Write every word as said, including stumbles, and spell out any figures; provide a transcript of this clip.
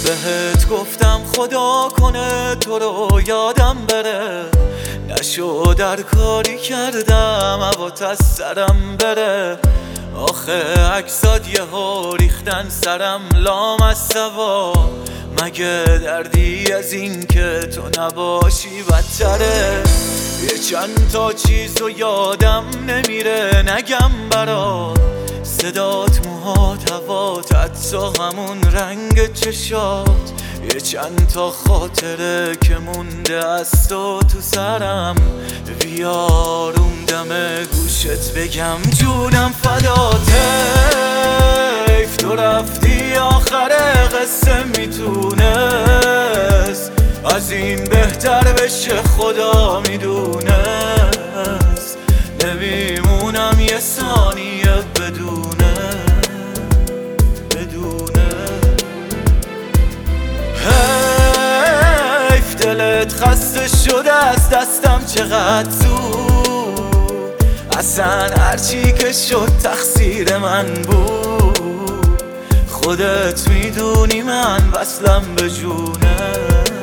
بهت گفتم خدا کنه تو رو یادم بره، نشد در کاری کردم هوات از سرم بره. آخه عکسات یهو ریختن سرم لام از سوا، مگه دردی از این که تو نباشی بدتره. یه چند تا چیزو یادم نمیره نگم برات، صدات، موهات، هوات، حتی همون رنگ چشات. یه چند تا خاطره که مونده از تو تو سرم، بیاروم دم گوشت بگم جونم فداته. حیف تو رفتی آخر قصه میتونست از این بهتر بشه، خدا میدونست. نمیمونم یه ثانیه بدونه بدونه. حیف دلت خسته شده از دستم چقدر زود، اصلا هرچی که شد تقصیر من بود. خودت میدونی من وصلم به جونه.